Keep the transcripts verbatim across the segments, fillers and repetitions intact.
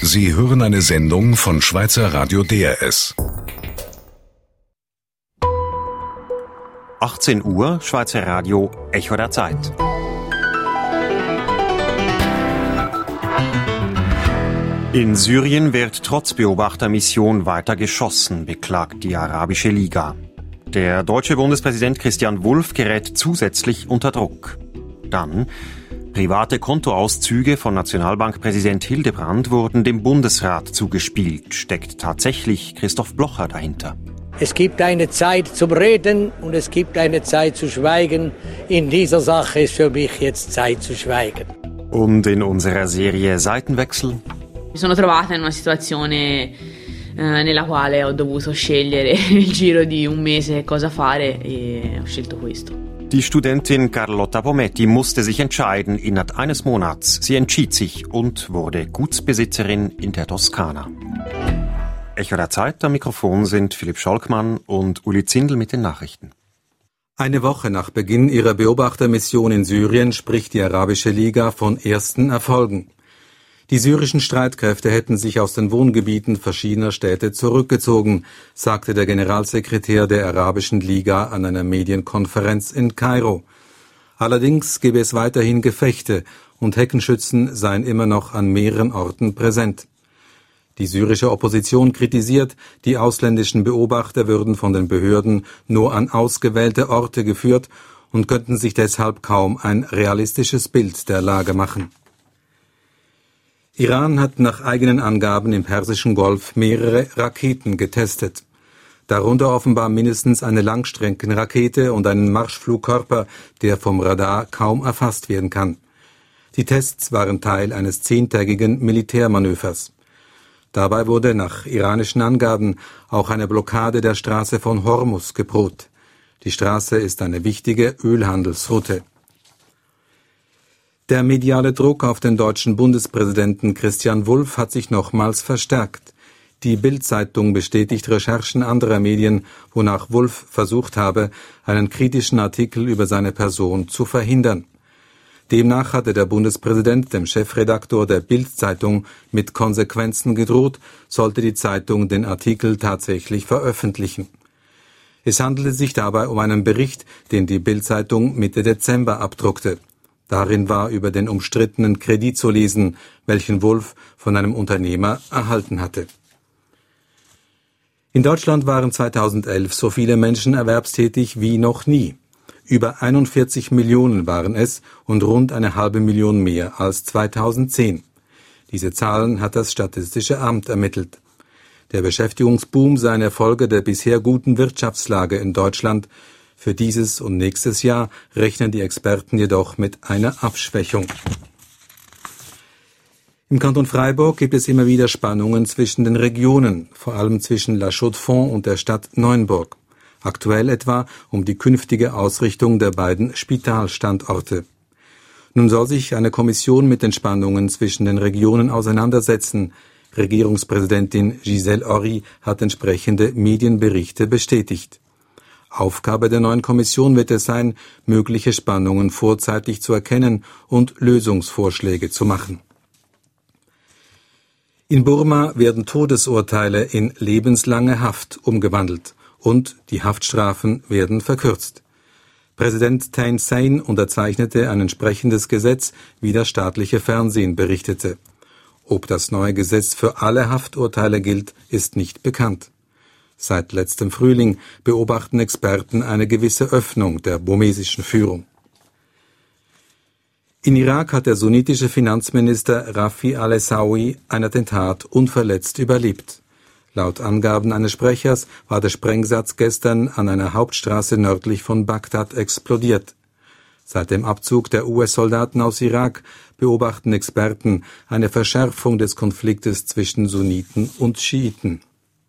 Sie hören eine Sendung von Schweizer Radio D R S. achtzehn Uhr, Schweizer Radio, Echo der Zeit. In Syrien wird trotz Beobachtermission weiter geschossen, beklagt die Arabische Liga. Der deutsche Bundespräsident Christian Wulff gerät zusätzlich unter Druck. Dann: Private Kontoauszüge von Nationalbankpräsident Hildebrand wurden dem Bundesrat zugespielt. Steckt tatsächlich Christoph Blocher dahinter? Es gibt eine Zeit zum Reden und es gibt eine Zeit zu schweigen. In dieser Sache ist für mich jetzt Zeit zu schweigen. Und in unserer Serie Seitenwechsel? Mi sono trovata in una situazione eh, nella quale ho dovuto scegliere nel giro di un mese cosa fare e ho scelto questo. Die Studentin Carlotta Pometti musste sich entscheiden innerhalb eines Monats. Sie entschied sich und wurde Gutsbesitzerin in der Toskana. Echo der Zeit, am Mikrofon sind Philipp Scholkmann und Uli Zindel mit den Nachrichten. Eine Woche nach Beginn ihrer Beobachtermission in Syrien spricht die Arabische Liga von ersten Erfolgen. Die syrischen Streitkräfte hätten sich aus den Wohngebieten verschiedener Städte zurückgezogen, sagte der Generalsekretär der Arabischen Liga an einer Medienkonferenz in Kairo. Allerdings gebe es weiterhin Gefechte und Heckenschützen seien immer noch an mehreren Orten präsent. Die syrische Opposition kritisiert, die ausländischen Beobachter würden von den Behörden nur an ausgewählte Orte geführt und könnten sich deshalb kaum ein realistisches Bild der Lage machen. Iran hat nach eigenen Angaben im Persischen Golf mehrere Raketen getestet. Darunter offenbar mindestens eine Langstreckenrakete und einen Marschflugkörper, der vom Radar kaum erfasst werden kann. Die Tests waren Teil eines zehntägigen Militärmanövers. Dabei wurde nach iranischen Angaben auch eine Blockade der Straße von Hormuz gedroht. Die Straße ist eine wichtige Ölhandelsroute. Der mediale Druck auf den deutschen Bundespräsidenten Christian Wulff hat sich nochmals verstärkt. Die Bild-Zeitung bestätigt Recherchen anderer Medien, wonach Wulff versucht habe, einen kritischen Artikel über seine Person zu verhindern. Demnach hatte der Bundespräsident dem Chefredaktor der Bild-Zeitung mit Konsequenzen gedroht, sollte die Zeitung den Artikel tatsächlich veröffentlichen. Es handelte sich dabei um einen Bericht, den die Bild-Zeitung Mitte Dezember abdruckte. Darin war über den umstrittenen Kredit zu lesen, welchen Wulff von einem Unternehmer erhalten hatte. In Deutschland waren zweitausendelf so viele Menschen erwerbstätig wie noch nie. Über einundvierzig Millionen waren es und rund eine halbe Million mehr als zweitausendzehn. Diese Zahlen hat das Statistische Amt ermittelt. Der Beschäftigungsboom sei eine Folge der bisher guten Wirtschaftslage in Deutschland. Für dieses und nächstes Jahr rechnen die Experten jedoch mit einer Abschwächung. Im Kanton Freiburg gibt es immer wieder Spannungen zwischen den Regionen, vor allem zwischen La Chaux-de-Fonds und der Stadt Neuenburg. Aktuell etwa um die künftige Ausrichtung der beiden Spitalstandorte. Nun soll sich eine Kommission mit den Spannungen zwischen den Regionen auseinandersetzen. Regierungspräsidentin Gisèle Ory hat entsprechende Medienberichte bestätigt. Aufgabe der neuen Kommission wird es sein, mögliche Spannungen vorzeitig zu erkennen und Lösungsvorschläge zu machen. In Burma werden Todesurteile in lebenslange Haft umgewandelt und die Haftstrafen werden verkürzt. Präsident Thein Sein unterzeichnete ein entsprechendes Gesetz, wie das staatliche Fernsehen berichtete. Ob das neue Gesetz für alle Hafturteile gilt, ist nicht bekannt. Seit letztem Frühling beobachten Experten eine gewisse Öffnung der burmesischen Führung. In Irak hat der sunnitische Finanzminister Rafi al-Essaoui ein Attentat unverletzt überlebt. Laut Angaben eines Sprechers war der Sprengsatz gestern an einer Hauptstraße nördlich von Bagdad explodiert. Seit dem Abzug der U S-Soldaten aus Irak beobachten Experten eine Verschärfung des Konfliktes zwischen Sunniten und Schiiten.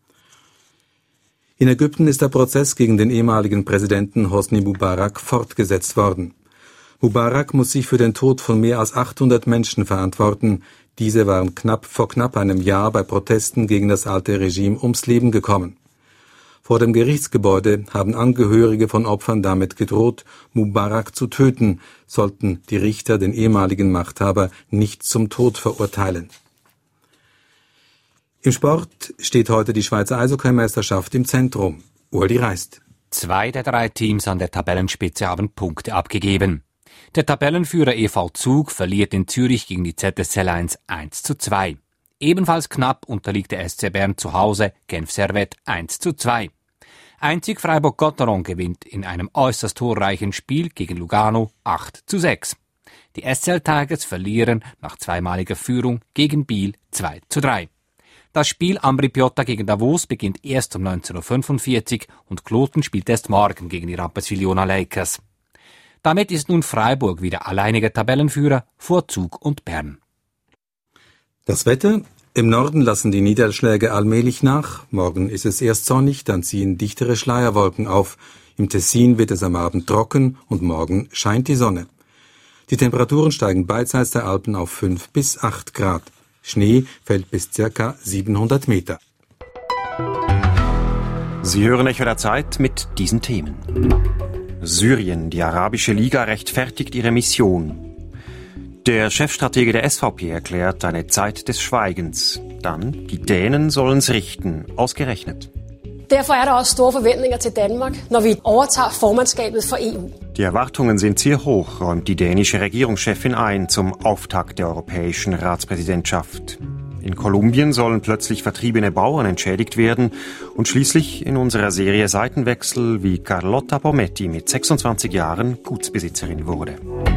In Ägypten ist der Prozess gegen den ehemaligen Präsidenten Hosni Mubarak fortgesetzt worden. Mubarak muss sich für den Tod von mehr als achthundert Menschen verantworten. Diese waren knapp vor knapp einem Jahr bei Protesten gegen das alte Regime ums Leben gekommen. Vor dem Gerichtsgebäude haben Angehörige von Opfern damit gedroht, Mubarak zu töten, sollten die Richter den ehemaligen Machthaber nicht zum Tod verurteilen. Im Sport steht heute die Schweizer Eishockeymeisterschaft im Zentrum. Uli Reist. Zwei der drei Teams an der Tabellenspitze haben Punkte abgegeben. Der Tabellenführer E V Zug verliert in Zürich gegen die Z S C Lions eins zu zwei. Ebenfalls knapp unterliegt der S C Bern zu Hause Genf Servette eins zu zwei. Einzig Freiburg-Gotteron gewinnt in einem äußerst torreichen Spiel gegen Lugano acht zu sechs. Die S C L Tigers verlieren nach zweimaliger Führung gegen Biel zwei zu drei. Das Spiel Ambri Piotta gegen Davos beginnt erst um neunzehn Uhr fünfundvierzig und Kloten spielt erst morgen gegen die Rapperswil-Jona Lakers. Damit ist nun Freiburg wieder alleiniger Tabellenführer vor Zug und Bern. Das Wetter? Im Norden lassen die Niederschläge allmählich nach. Morgen ist es erst sonnig, dann ziehen dichtere Schleierwolken auf. Im Tessin wird es am Abend trocken und morgen scheint die Sonne. Die Temperaturen steigen beidseits der Alpen auf fünf bis acht Grad. Schnee fällt bis ca. siebenhundert Meter. Sie hören Echo der Zeit mit diesen Themen. Syrien, die Arabische Liga rechtfertigt ihre Mission. Der Chefstratege der S V P erklärt eine Zeit des Schweigens. Dann, die Dänen sollen's richten, ausgerechnet. Derfor er der også store forventninger til Danmark, når vi overtager formandskabet for E U. Die Erwartungen sind sehr hoch, räumt die dänische Regierungschefin ein zum Auftakt der europäischen Ratspräsidentschaft. In Kolumbien sollen plötzlich vertriebene Bauern entschädigt werden und schließlich in unserer Serie Seitenwechsel, wie Carlotta Pometti mit sechsundzwanzig Jahren Gutsbesitzerin wurde.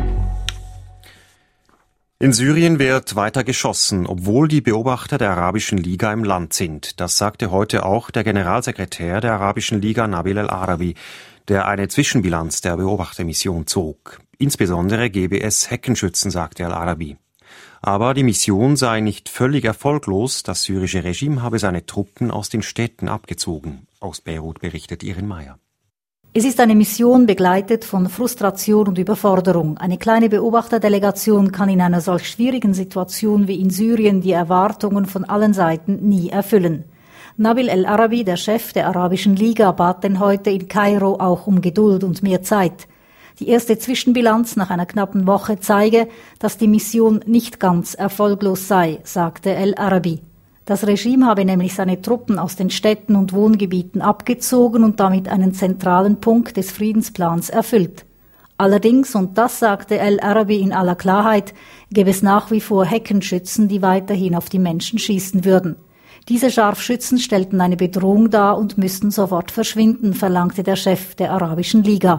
In Syrien wird weiter geschossen, obwohl die Beobachter der Arabischen Liga im Land sind. Das sagte heute auch der Generalsekretär der Arabischen Liga, Nabil El-Arabi, der eine Zwischenbilanz der Beobachtermission zog. Insbesondere gebe es Heckenschützen, sagte El-Arabi. Aber die Mission sei nicht völlig erfolglos. Das syrische Regime habe seine Truppen aus den Städten abgezogen. Aus Beirut berichtet Irin Meyer. Es ist eine Mission begleitet von Frustration und Überforderung. Eine kleine Beobachterdelegation kann in einer solch schwierigen Situation wie in Syrien die Erwartungen von allen Seiten nie erfüllen. Nabil El-Arabi, der Chef der Arabischen Liga, bat denn heute in Kairo auch um Geduld und mehr Zeit. Die erste Zwischenbilanz nach einer knappen Woche zeige, dass die Mission nicht ganz erfolglos sei, sagte El-Arabi. Das Regime habe nämlich seine Truppen aus den Städten und Wohngebieten abgezogen und damit einen zentralen Punkt des Friedensplans erfüllt. Allerdings, und das sagte El-Arabi in aller Klarheit, gäbe es nach wie vor Heckenschützen, die weiterhin auf die Menschen schießen würden. Diese Scharfschützen stellten eine Bedrohung dar und müssten sofort verschwinden, verlangte der Chef der Arabischen Liga.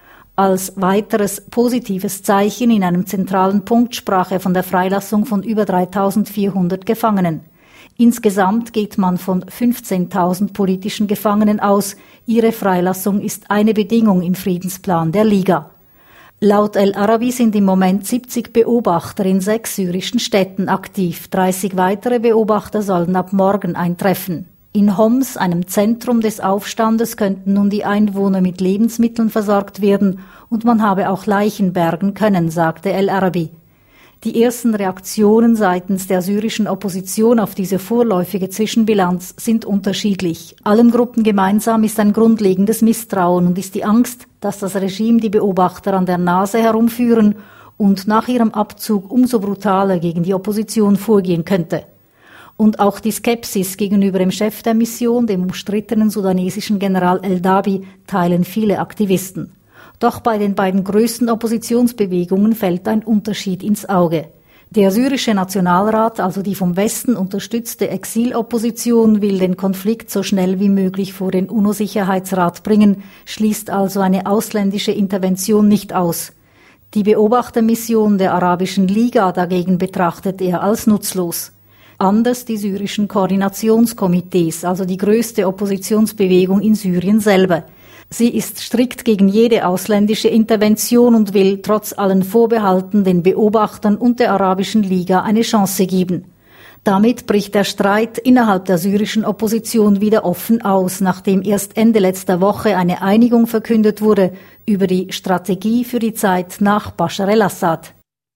Als weiteres positives Zeichen in einem zentralen Punkt sprach er von der Freilassung von über dreitausendvierhundert Gefangenen. Insgesamt geht man von fünfzehntausend politischen Gefangenen aus. Ihre Freilassung ist eine Bedingung im Friedensplan der Liga. Laut El-Arabi sind im Moment siebzig Beobachter in sechs syrischen Städten aktiv. dreißig weitere Beobachter sollen ab morgen eintreffen. In Homs, einem Zentrum des Aufstandes, könnten nun die Einwohner mit Lebensmitteln versorgt werden und man habe auch Leichen bergen können, sagte El-Arabi. Die ersten Reaktionen seitens der syrischen Opposition auf diese vorläufige Zwischenbilanz sind unterschiedlich. Allen Gruppen gemeinsam ist ein grundlegendes Misstrauen und ist die Angst, dass das Regime die Beobachter an der Nase herumführen und nach ihrem Abzug umso brutaler gegen die Opposition vorgehen könnte. Und auch die Skepsis gegenüber dem Chef der Mission, dem umstrittenen sudanesischen General El-Dabi, teilen viele Aktivisten. Doch bei den beiden größten Oppositionsbewegungen fällt ein Unterschied ins Auge. Der syrische Nationalrat, also die vom Westen unterstützte Exilopposition, will den Konflikt so schnell wie möglich vor den UNO-Sicherheitsrat bringen, schließt also eine ausländische Intervention nicht aus. Die Beobachtermission der Arabischen Liga dagegen betrachtet er als nutzlos. Anders die syrischen Koordinationskomitees, also die größte Oppositionsbewegung in Syrien selber. Sie ist strikt gegen jede ausländische Intervention und will trotz allen Vorbehalten den Beobachtern und der Arabischen Liga eine Chance geben. Damit bricht der Streit innerhalb der syrischen Opposition wieder offen aus, nachdem erst Ende letzter Woche eine Einigung verkündet wurde über die Strategie für die Zeit nach Bashar el-Assad.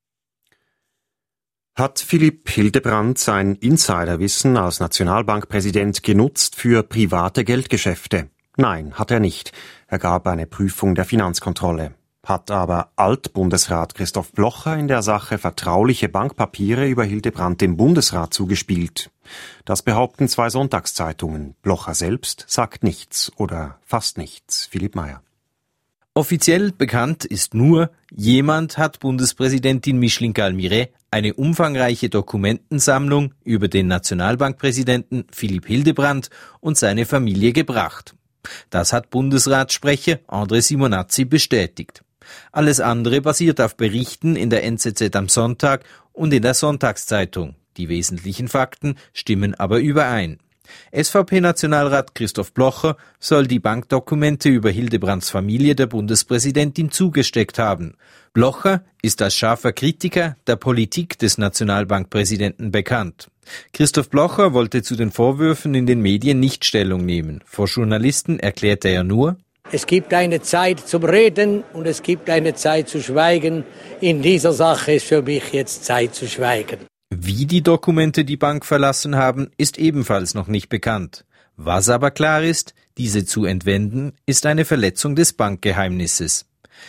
Hat Philipp Hildebrand sein Insiderwissen als Nationalbankpräsident genutzt für private Geldgeschäfte? Nein, hat er nicht. Er gab eine Prüfung der Finanzkontrolle. Hat aber Altbundesrat Christoph Blocher in der Sache vertrauliche Bankpapiere über Hildebrandt dem Bundesrat zugespielt? Das behaupten zwei Sonntagszeitungen. Blocher selbst sagt nichts oder fast nichts. Philipp Meyer. Offiziell bekannt ist nur, jemand hat Bundespräsidentin Micheline Galmire eine umfangreiche Dokumentensammlung über den Nationalbankpräsidenten Philipp Hildebrandt und seine Familie gebracht. Das hat Bundesratssprecher André Simonazzi bestätigt. Alles andere basiert auf Berichten in der N Z Z am Sonntag und in der Sonntagszeitung. Die wesentlichen Fakten stimmen aber überein. S V P-Nationalrat Christoph Blocher soll die Bankdokumente über Hildebrands Familie der Bundespräsidentin zugesteckt haben. Blocher ist als scharfer Kritiker der Politik des Nationalbankpräsidenten bekannt. Christoph Blocher wollte zu den Vorwürfen in den Medien nicht Stellung nehmen. Vor Journalisten erklärte er nur: Es gibt eine Zeit zum Reden und es gibt eine Zeit zu schweigen. In dieser Sache ist für mich jetzt Zeit zu schweigen. Wie die Dokumente die Bank verlassen haben, ist ebenfalls noch nicht bekannt. Was aber klar ist, diese zu entwenden, ist eine Verletzung des Bankgeheimnisses.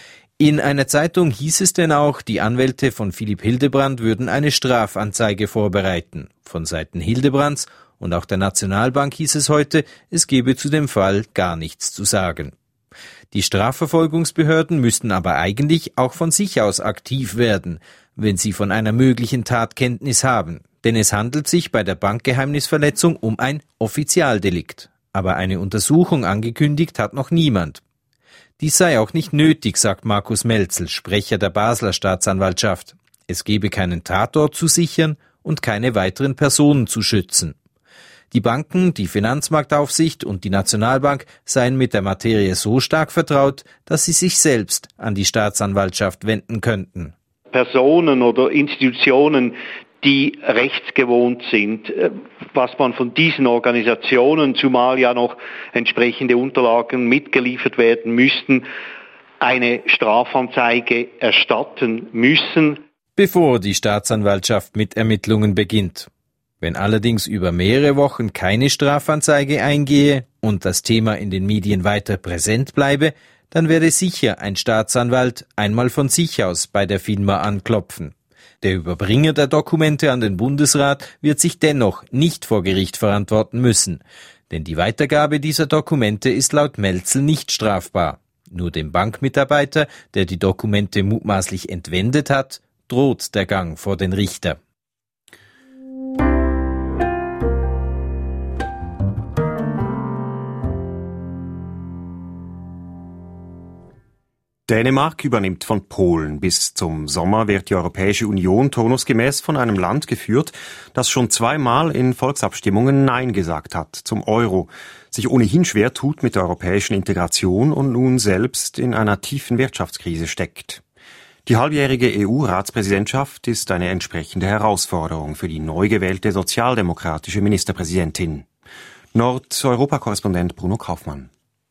In einer Zeitung hieß es denn auch, die Anwälte von Philipp Hildebrandt würden eine Strafanzeige vorbereiten. Von Seiten Hildebrands und auch der Nationalbank hieß es heute, es gebe zu dem Fall gar nichts zu sagen. Die Strafverfolgungsbehörden müssten aber eigentlich auch von sich aus aktiv werden, wenn sie von einer möglichen Tat Kenntnis haben. Denn es handelt sich bei der Bankgeheimnisverletzung um ein Offizialdelikt. Aber eine Untersuchung angekündigt hat noch niemand. Dies sei auch nicht nötig, sagt Markus Melzel, Sprecher der Basler Staatsanwaltschaft. Es gebe keinen Tatort zu sichern und keine weiteren Personen zu schützen. Die Banken, die Finanzmarktaufsicht und die Nationalbank seien mit der Materie so stark vertraut, dass sie sich selbst an die Staatsanwaltschaft wenden könnten. Personen oder Institutionen, die rechtsgewohnt sind, was man von diesen Organisationen, zumal ja noch entsprechende Unterlagen mitgeliefert werden müssten, eine Strafanzeige erstatten müssen, bevor die Staatsanwaltschaft mit Ermittlungen beginnt. Wenn allerdings über mehrere Wochen keine Strafanzeige eingehe und das Thema in den Medien weiter präsent bleibe, dann werde sicher ein Staatsanwalt einmal von sich aus bei der FINMA anklopfen. Der Überbringer der Dokumente an den Bundesrat wird sich dennoch nicht vor Gericht verantworten müssen, denn die Weitergabe dieser Dokumente ist laut Melzel nicht strafbar. Nur dem Bankmitarbeiter, der die Dokumente mutmaßlich entwendet hat, droht der Gang vor den Richter. Dänemark übernimmt von Polen. Bis zum Sommer wird die Europäische Union turnusgemäß von einem Land geführt, das schon zweimal in Volksabstimmungen Nein gesagt hat zum Euro, sich ohnehin schwer tut mit der europäischen Integration und nun selbst in einer tiefen Wirtschaftskrise steckt. Die halbjährige E U-Ratspräsidentschaft ist eine entsprechende Herausforderung für die neu gewählte sozialdemokratische Ministerpräsidentin. Nordeuropa-Korrespondent Bruno Kaufmann.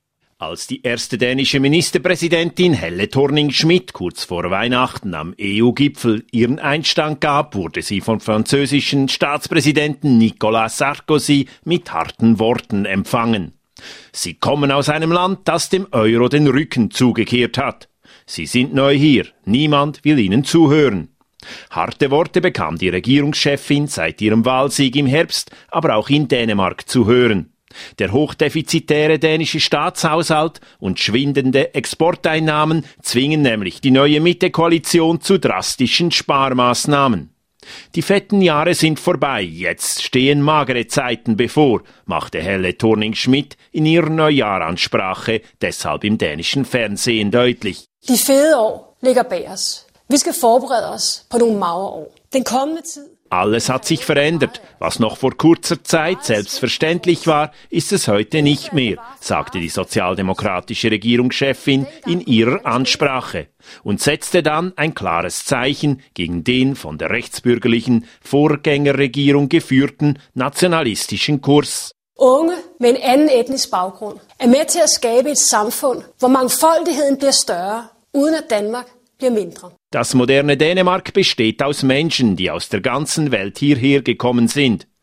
Als die erste dänische Ministerpräsidentin Helle Thorning-Schmidt kurz vor Weihnachten am E U-Gipfel ihren Einstand gab, wurde sie vom französischen Staatspräsidenten Nicolas Sarkozy mit harten Worten empfangen. Sie kommen aus einem Land, das dem Euro den Rücken zugekehrt hat. Sie sind neu hier, niemand will ihnen zuhören. Harte Worte bekam die Regierungschefin seit ihrem Wahlsieg im Herbst, aber auch in Dänemark zu hören. Der hochdefizitäre dänische Staatshaushalt und schwindende Exporteinnahmen zwingen nämlich die neue Mitte-Koalition zu drastischen Sparmaßnahmen. Die fetten Jahre sind vorbei, jetzt stehen magere Zeiten bevor, machte Helle Thorning-Schmidt in ihrer Neujahrsansprache deshalb im dänischen Fernsehen deutlich. Die fede år ligger bag os. Vi skal forberede os på nogle magre år. Den kommende Tid. Alles hat sich verändert. Was noch vor kurzer Zeit selbstverständlich war, ist es heute nicht mehr, sagte die sozialdemokratische Regierungschefin in ihrer Ansprache und setzte dann ein klares Zeichen gegen den von der rechtsbürgerlichen Vorgängerregierung geführten nationalistischen Kurs. Unge med en anden etnisk baggrund er med til at skabe et samfund, hvor mangfoldigheden bliver større, uden at Danmark bliver mindre. Das moderne Dänemark besteht aus Menschen, die aus der ganzen Welt hierher gekommen sind.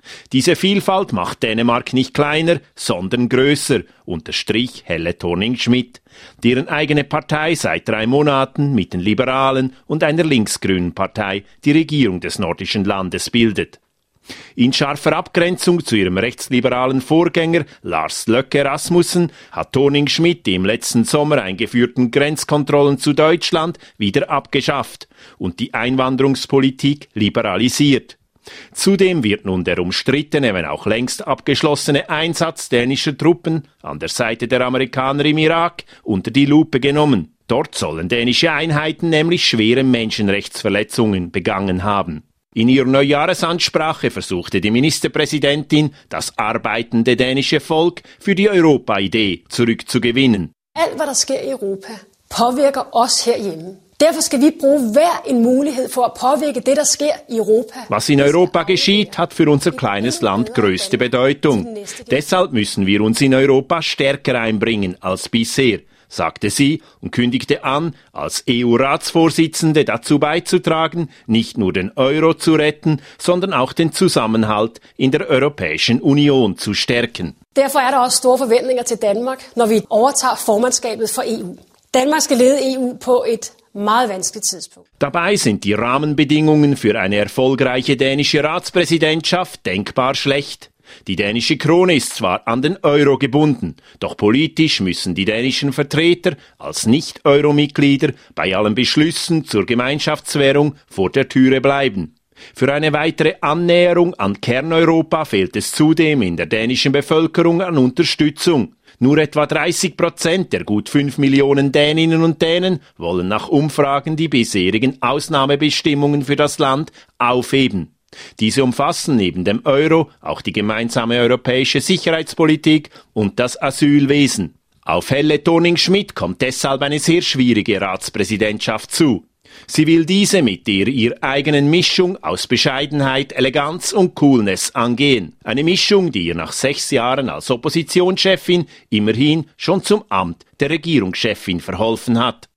Diese Vielfalt macht Dänemark nicht kleiner, sondern größer, unterstrich Helle Thorning-Schmidt, deren eigene Partei seit drei Monaten mit den Liberalen und einer linksgrünen Partei die Regierung des nordischen Landes bildet. In scharfer Abgrenzung zu ihrem rechtsliberalen Vorgänger Lars Løkke Rasmussen hat Thorning-Schmidt die im letzten Sommer eingeführten Grenzkontrollen zu Deutschland wieder abgeschafft und die Einwanderungspolitik liberalisiert. Zudem wird nun der umstrittene, wenn auch längst abgeschlossene Einsatz dänischer Truppen an der Seite der Amerikaner im Irak unter die Lupe genommen. Dort sollen dänische Einheiten nämlich schwere Menschenrechtsverletzungen begangen haben. In ihrer Neujahresansprache versuchte die Ministerpräsidentin, das arbeitende dänische Volk für die Europa-Idee zurückzugewinnen. Alt, hvad der sker i Europa, påvirker os herhjemme. Derfor skal vi bruge hver en mulighed for at påvirke det, der sker i Europa. Was in Europa geschieht, hat für unser kleines Land größte Bedeutung. Deshalb müssen wir uns in Europa stärker einbringen als bisher, sagte sie und kündigte an, als E U-Ratsvorsitzende dazu beizutragen, nicht nur den Euro zu retten, sondern auch den Zusammenhalt in der Europäischen Union zu stärken. Derfor er der også store forventninger til Danmark, når vi overtager formandskabet for E U. Danmark skal lede E U på et meget vanskeligt tidspunkt. Dabei sind die Rahmenbedingungen für eine erfolgreiche dänische Ratspräsidentschaft denkbar schlecht. Die dänische Krone ist zwar an den Euro gebunden, doch politisch müssen die dänischen Vertreter als Nicht-Euro-Mitglieder bei allen Beschlüssen zur Gemeinschaftswährung vor der Türe bleiben. Für eine weitere Annäherung an Kerneuropa fehlt es zudem in der dänischen Bevölkerung an Unterstützung. Nur etwa dreißig Prozent der gut fünf Millionen Däninnen und Dänen wollen nach Umfragen die bisherigen Ausnahmebestimmungen für das Land aufheben. Diese umfassen neben dem Euro auch die gemeinsame europäische Sicherheitspolitik und das Asylwesen. Auf Helle Thorning-Schmidt kommt deshalb eine sehr schwierige Ratspräsidentschaft zu. Sie will diese mit der ihr eigenen Mischung aus Bescheidenheit, Eleganz und Coolness angehen. Eine Mischung, die ihr nach sechs Jahren als Oppositionschefin immerhin schon zum Amt der Regierungschefin verholfen hat.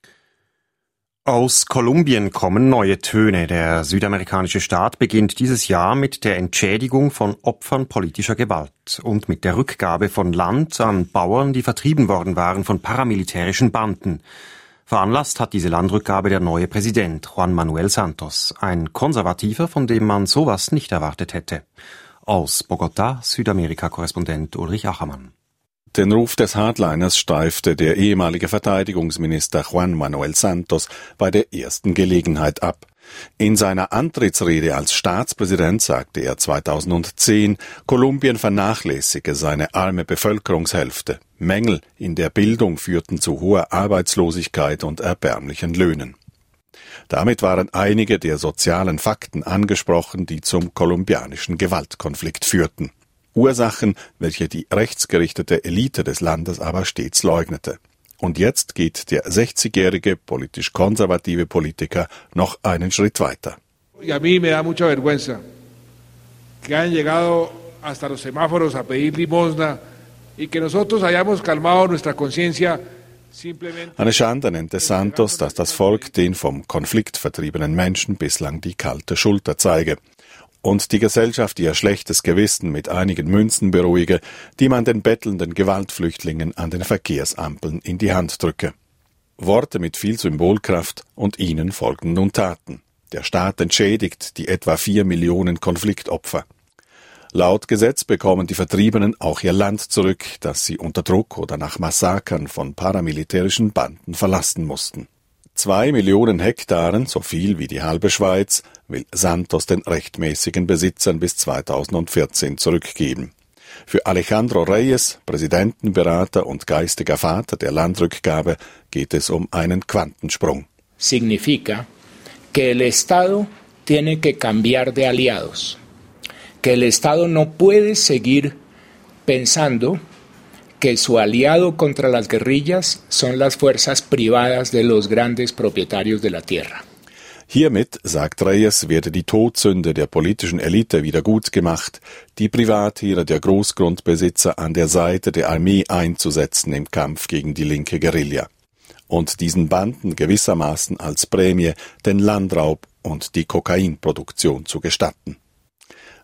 Aus Kolumbien kommen neue Töne. Der südamerikanische Staat beginnt dieses Jahr mit der Entschädigung von Opfern politischer Gewalt und mit der Rückgabe von Land an Bauern, die vertrieben worden waren von paramilitärischen Banden. Veranlasst hat diese Landrückgabe der neue Präsident Juan Manuel Santos, ein Konservativer, von dem man sowas nicht erwartet hätte. Aus Bogotá, Südamerika-Korrespondent Ulrich Achermann. Den Ruf des Hardliners streifte der ehemalige Verteidigungsminister Juan Manuel Santos bei der ersten Gelegenheit ab. In seiner Antrittsrede als Staatspräsident sagte er zweitausendzehn, Kolumbien vernachlässige seine arme Bevölkerungshälfte. Mängel in der Bildung führten zu hoher Arbeitslosigkeit und erbärmlichen Löhnen. Damit waren einige der sozialen Fakten angesprochen, die zum kolumbianischen Gewaltkonflikt führten. Ursachen, welche die rechtsgerichtete Elite des Landes aber stets leugnete. Und jetzt geht der sechzigjährige politisch konservative Politiker noch einen Schritt weiter. Y a mí me da mucha vergüenza que hayan llegado hasta los semáforos a pedir limosna y que nosotros hayamos calmado nuestra conciencia. Eine Schande nannte Santos, dass das Volk den vom Konflikt vertriebenen Menschen bislang die kalte Schulter zeige und die Gesellschaft ihr schlechtes Gewissen mit einigen Münzen beruhige, die man den bettelnden Gewaltflüchtlingen an den Verkehrsampeln in die Hand drücke. Worte mit viel Symbolkraft und ihnen folgen nun Taten. Der Staat entschädigt die etwa vier Millionen Konfliktopfer. Laut Gesetz bekommen die Vertriebenen auch ihr Land zurück, das sie unter Druck oder nach Massakern von paramilitärischen Banden verlassen mussten. Zwei Millionen Hektaren, so viel wie die halbe Schweiz, will Santos den rechtmäßigen Besitzern bis zweitausendvierzehn zurückgeben. Für Alejandro Reyes, Präsidentenberater und geistiger Vater der Landrückgabe, geht es um einen Quantensprung. Significa que el Estado tiene que cambiar de aliados, que el Estado no puede seguir pensando que su aliado contra las guerrillas son las fuerzas privadas de los grandes propietarios de la tierra. Hiermit, sagt Reyes, werde die Todsünde der politischen Elite wieder gut gemacht, die Privattiere der Großgrundbesitzer an der Seite der Armee einzusetzen im Kampf gegen die linke Guerilla und diesen Banden gewissermaßen als Prämie den Landraub und die Kokainproduktion zu gestatten.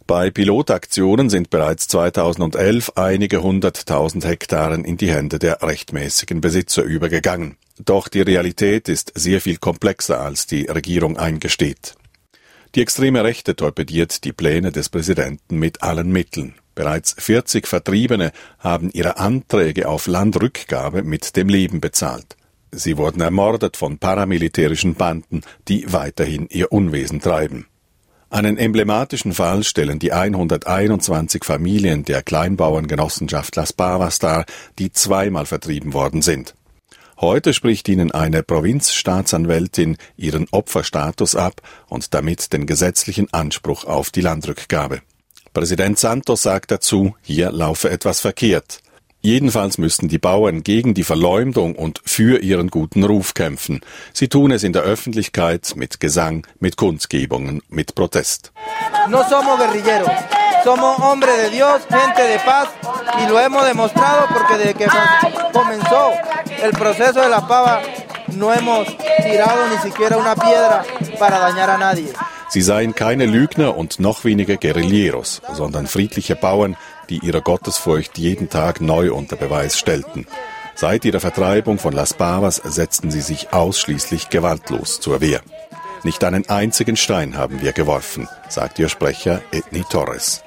Bei Pilotaktionen sind bereits zweitausendelf einige hunderttausend Hektaren in die Hände der rechtmäßigen Besitzer übergegangen. Doch die Realität ist sehr viel komplexer, als die Regierung eingesteht. Die extreme Rechte torpediert die Pläne des Präsidenten mit allen Mitteln. Bereits vierzig Vertriebene haben ihre Anträge auf Landrückgabe mit dem Leben bezahlt. Sie wurden ermordet von paramilitärischen Banden, die weiterhin ihr Unwesen treiben. Einen emblematischen Fall stellen die hunderteinundzwanzig Familien der Kleinbauerngenossenschaft Las Pavas dar, die zweimal vertrieben worden sind. Heute spricht ihnen eine Provinzstaatsanwältin ihren Opferstatus ab und damit den gesetzlichen Anspruch auf die Landrückgabe. Präsident Santos sagt dazu, hier laufe etwas verkehrt. Jedenfalls müssten die Bauern gegen die Verleumdung und für ihren guten Ruf kämpfen. Sie tun es in der Öffentlichkeit mit Gesang, mit Kundgebungen, mit Protest. No somos guerrilleros, somos hombres de Dios, gente de paz y lo hemos demostrado porque desde que comenzó el proceso de Las Pavas no hemos tirado ni siquiera una piedra para dañar a nadie. Sie seien keine Lügner und noch weniger Guerilleros, sondern friedliche Bauern, die ihre Gottesfurcht jeden Tag neu unter Beweis stellten. Seit ihrer Vertreibung von Las Pavas setzten sie sich ausschließlich gewaltlos zur Wehr. Nicht einen einzigen Stein haben wir geworfen, sagt ihr Sprecher Edney Torres.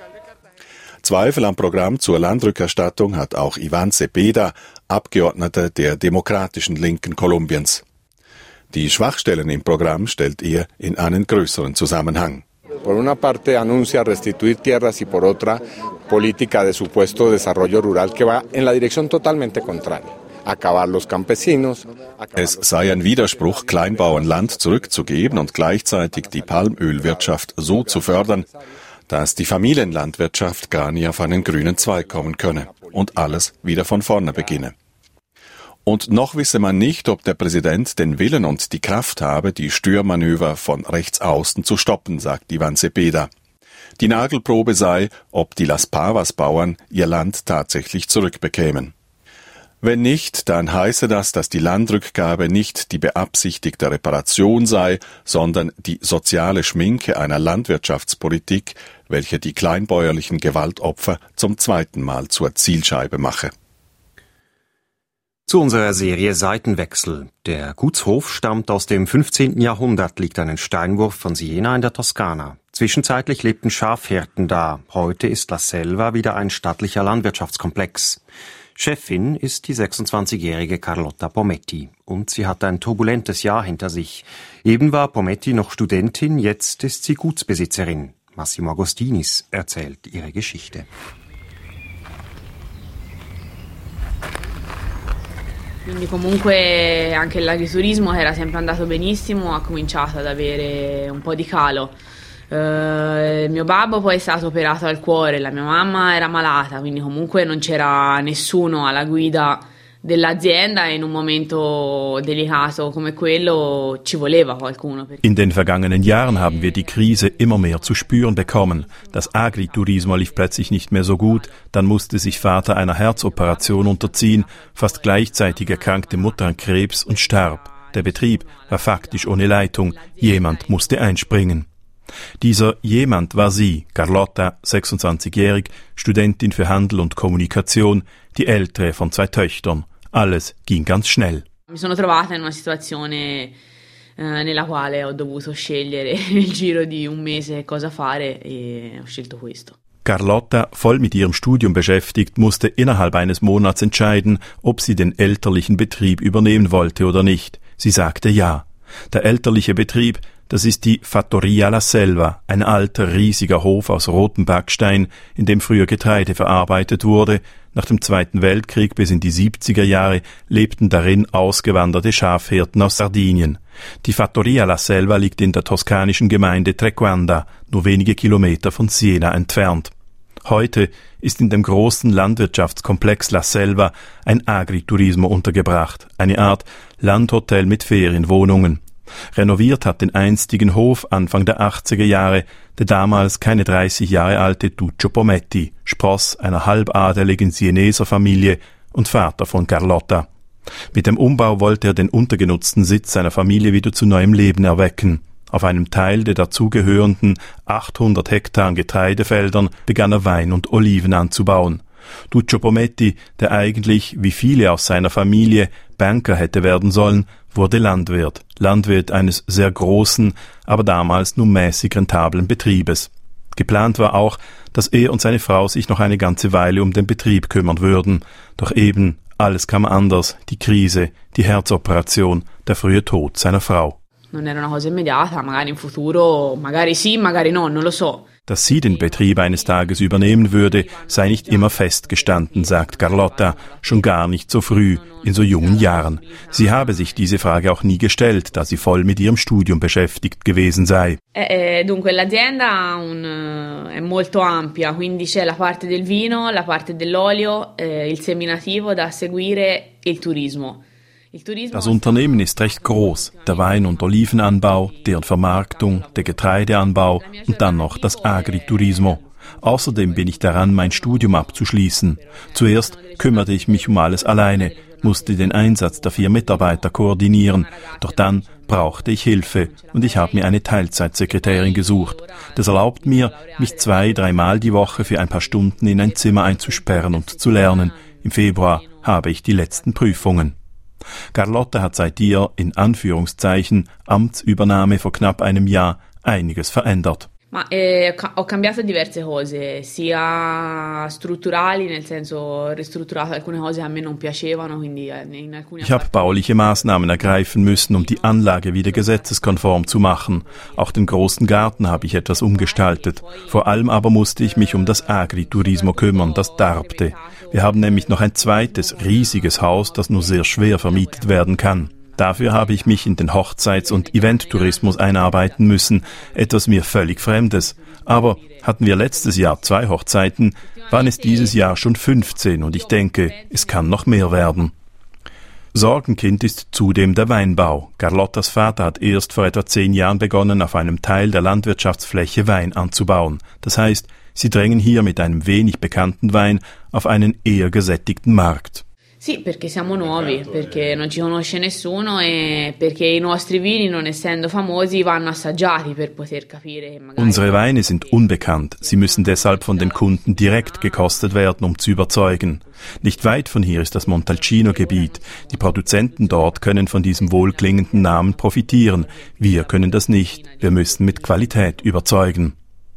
Zweifel am Programm zur Landrückerstattung hat auch Iván Cepeda, Abgeordneter der demokratischen Linken Kolumbiens. Die Schwachstellen im Programm stellt er in einen größeren Zusammenhang. Por una parte anuncia restituir tierras y por otra política de supuesto desarrollo rural que va en la dirección totalmente contraria. Acabar los campesinos. Es sei ein Widerspruch, Kleinbauernland zurückzugeben und gleichzeitig die Palmölwirtschaft so zu fördern, dass die Familienlandwirtschaft gar nie auf einen grünen Zweig kommen könne und alles wieder von vorne beginne. Und noch wisse man nicht, ob der Präsident den Willen und die Kraft habe, die Störmanöver von rechts außen zu stoppen, sagt Iván Cepeda. Die Nagelprobe sei, ob die Las Pavas-Bauern ihr Land tatsächlich zurückbekämen. Wenn nicht, dann heiße das, dass die Landrückgabe nicht die beabsichtigte Reparation sei, sondern die soziale Schminke einer Landwirtschaftspolitik, welche die kleinbäuerlichen Gewaltopfer zum zweiten Mal zur Zielscheibe mache. Zu unserer Serie Seitenwechsel. Der Gutshof stammt aus dem fünfzehnten Jahrhundert, liegt einen Steinwurf von Siena in der Toskana. Zwischenzeitlich lebten Schafhirten da. Heute ist La Selva wieder ein stattlicher Landwirtschaftskomplex. Chefin ist die sechsundzwanzigjährige Carlotta Pometti. Und sie hat ein turbulentes Jahr hinter sich. Eben war Pometti noch Studentin, jetzt ist sie Gutsbesitzerin. Massimo Agostinis erzählt ihre Geschichte. Quindi comunque anche l'agriturismo era sempre andato benissimo, ha cominciato ad avere un po' di calo. Uh, il mio babbo poi è stato operato al cuore, la mia mamma era malata, quindi comunque non c'era nessuno alla guida dell'azienda e in un momento delicato come quello ci voleva qualcuno. In den vergangenen Jahren haben wir die Krise immer mehr zu spüren bekommen. Das Agriturismo lief plötzlich nicht mehr so gut, dann musste sich Vater einer Herzoperation unterziehen, fast gleichzeitig erkrankte Mutter an Krebs und starb. Der Betrieb war faktisch ohne Leitung, jemand musste einspringen. Dieser jemand war sie, Carlotta, sechsundzwanzigjährig, Studentin für Handel und Kommunikation, die ältere von zwei Töchtern. Alles ging ganz schnell. Mi sono trovata in una situazione eh, nella quale ho dovuto scegliere nel giro di un mese cosa fare e ho scelto questo. Carlotta, voll mit ihrem Studium beschäftigt, musste innerhalb eines Monats entscheiden, ob sie den elterlichen Betrieb übernehmen wollte oder nicht. Sie sagte ja. Der elterliche Betrieb, das ist die Fattoria La Selva, ein alter, riesiger Hof aus rotem Backstein, in dem früher Getreide verarbeitet wurde. Nach dem Zweiten Weltkrieg bis in die siebziger Jahre lebten darin ausgewanderte Schafhirten aus Sardinien. Die Fattoria La Selva liegt in der toskanischen Gemeinde Trequanda, nur wenige Kilometer von Siena entfernt. Heute ist in dem großen Landwirtschaftskomplex La Selva ein Agriturismo untergebracht, eine Art Landhotel mit Ferienwohnungen. Renoviert hat den einstigen Hof Anfang der achtziger Jahre der damals keine dreißig Jahre alte Tuccio Pometti, Spross einer halbadeligen Sieneser Familie und Vater von Carlotta. Mit dem Umbau wollte er den untergenutzten Sitz seiner Familie wieder zu neuem Leben erwecken. Auf einem Teil der dazugehörenden achthundert Hektar Getreidefeldern begann er Wein und Oliven anzubauen. Duccio Pometti, der eigentlich, wie viele aus seiner Familie, Banker hätte werden sollen, wurde Landwirt. Landwirt eines sehr großen, aber damals nur mäßig rentablen Betriebes. Geplant war auch, dass er und seine Frau sich noch eine ganze Weile um den Betrieb kümmern würden. Doch eben, alles kam anders. Die Krise, die Herzoperation, der frühe Tod seiner Frau. Non era una cosa immediata, magari in futuro, magari sì, magari no, non lo so. Dass sie den Betrieb eines Tages übernehmen würde, sei nicht immer festgestanden, sagt Carlotta, schon gar nicht so früh, in so jungen Jahren. Sie habe sich diese Frage auch nie gestellt, da sie voll mit ihrem Studium beschäftigt gewesen sei. Eh, dunque l'azienda un, è molto ampia, quindi c'è la parte del vino, la parte dell'olio, eh, il seminativo da seguire e il turismo. Das Unternehmen ist recht groß, der Wein- und Olivenanbau, deren Vermarktung, der Getreideanbau und dann noch das Agriturismo. Außerdem bin ich daran, mein Studium abzuschließen. Zuerst kümmerte ich mich um alles alleine, musste den Einsatz der vier Mitarbeiter koordinieren, doch dann brauchte ich Hilfe und ich habe mir eine Teilzeitsekretärin gesucht. Das erlaubt mir, mich zwei, dreimal die Woche für ein paar Stunden in ein Zimmer einzusperren und zu lernen. Im Februar habe ich die letzten Prüfungen. Carlotta hat seit ihr, in Anführungszeichen, Amtsübernahme vor knapp einem Jahr einiges verändert. Ma eh, ho cambiato diverse cose, sia strutturali, nel senso ho ristrutturato alcune cose che a me non piacevano, quindi in alcuni Ich habe bauliche Maßnahmen ergreifen müssen, um die Anlage wieder gesetzeskonform zu machen. Auch den großen Garten habe ich etwas umgestaltet. Vor allem aber musste ich mich um das Agriturismo kümmern, das darbte. Wir haben nämlich noch ein zweites, riesiges Haus, das nur sehr schwer vermietet werden kann. Dafür habe ich mich in den Hochzeits- und Eventtourismus einarbeiten müssen, etwas mir völlig Fremdes. Aber hatten wir letztes Jahr zwei Hochzeiten, waren es dieses Jahr schon fünfzehn und ich denke, es kann noch mehr werden. Sorgenkind ist zudem der Weinbau. Carlottas Vater hat erst vor etwa zehn Jahren begonnen, auf einem Teil der Landwirtschaftsfläche Wein anzubauen. Das heißt, sie drängen hier mit einem wenig bekannten Wein auf einen eher gesättigten Markt. Sì, perché siamo nuovi, perché non ci conosce nessuno e perché i nostri vini, non essendo famosi, vanno assaggiati per poter capire. Unsere Weine sind unbekannt, sie müssen deshalb von den Kunden direkt gekostet werden, um zu überzeugen. Nicht weit von hier ist das Montalcino-Gebiet. Die Produzenten dort können von diesem wohlklingenden Namen profitieren. Wir können das nicht, wir müssen mit Qualität überzeugen.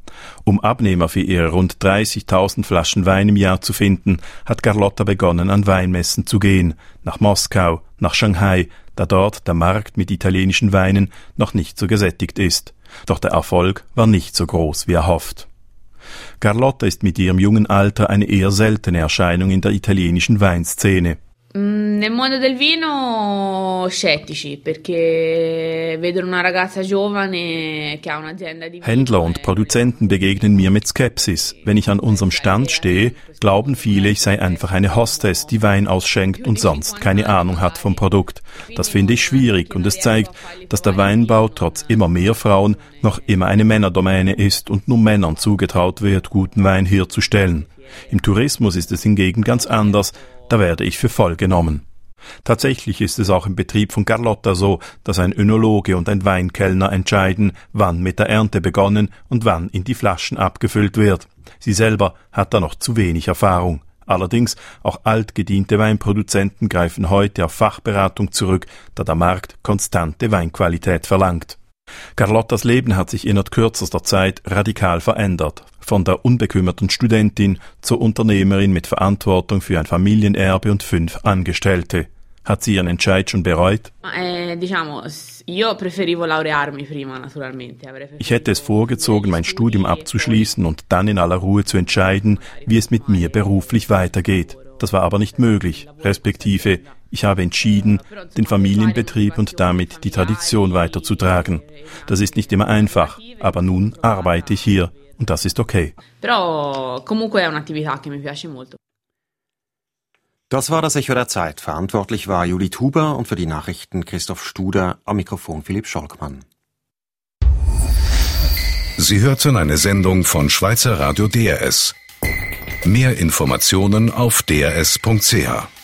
Um Abnehmer für ihre rund dreißigtausend Flaschen Wein im Jahr zu finden, hat Carlotta begonnen, an Weinmessen zu gehen. Nach Moskau, nach Shanghai, da dort der Markt mit italienischen Weinen noch nicht so gesättigt ist. Doch der Erfolg war nicht so groß, wie erhofft. Carlotta ist mit ihrem jungen Alter eine eher seltene Erscheinung in der italienischen Weinszene. Nel mondo del vino scettici, perché vedono una ragazza giovane che ha un'azienda di Händler und Produzenten begegnen mir mit Skepsis. Wenn ich an unserem Stand stehe, glauben viele, ich sei einfach eine Hostess, die Wein ausschenkt und sonst keine Ahnung hat vom Produkt. Das finde ich schwierig und es zeigt, dass der Weinbau trotz immer mehr Frauen noch immer eine Männerdomäne ist und nur Männern zugetraut wird, guten Wein herzustellen. Im Tourismus ist es hingegen ganz anders. Da werde ich für voll genommen. Tatsächlich ist es auch im Betrieb von Carlotta so, dass ein Önologe und ein Weinkellner entscheiden, wann mit der Ernte begonnen und wann in die Flaschen abgefüllt wird. Sie selber hat da noch zu wenig Erfahrung. Allerdings, auch altgediente Weinproduzenten greifen heute auf Fachberatung zurück, da der Markt konstante Weinqualität verlangt. Carlottas Leben hat sich innerhalb kürzester Zeit radikal verändert. Von der unbekümmerten Studentin zur Unternehmerin mit Verantwortung für ein Familienerbe und fünf Angestellte. Hat sie ihren Entscheid schon bereut? Eh, diciamo, io preferivo laurearmi prima, naturalmente. Ich hätte es vorgezogen, mein Studium abzuschließen und dann in aller Ruhe zu entscheiden, wie es mit mir beruflich weitergeht. Das war aber nicht möglich, respektive ich habe entschieden, den Familienbetrieb und damit die Tradition weiterzutragen. Das ist nicht immer einfach, aber nun arbeite ich hier und das ist okay. Però comunque è un'attività che mi piace molto. Das war das Echo der Zeit. Verantwortlich war Juli Tuber und für die Nachrichten Christoph Studer, am Mikrofon Philipp Scholkmann. Sie hörten eine Sendung von Schweizer Radio D R S. Mehr Informationen auf d r s punkt c h.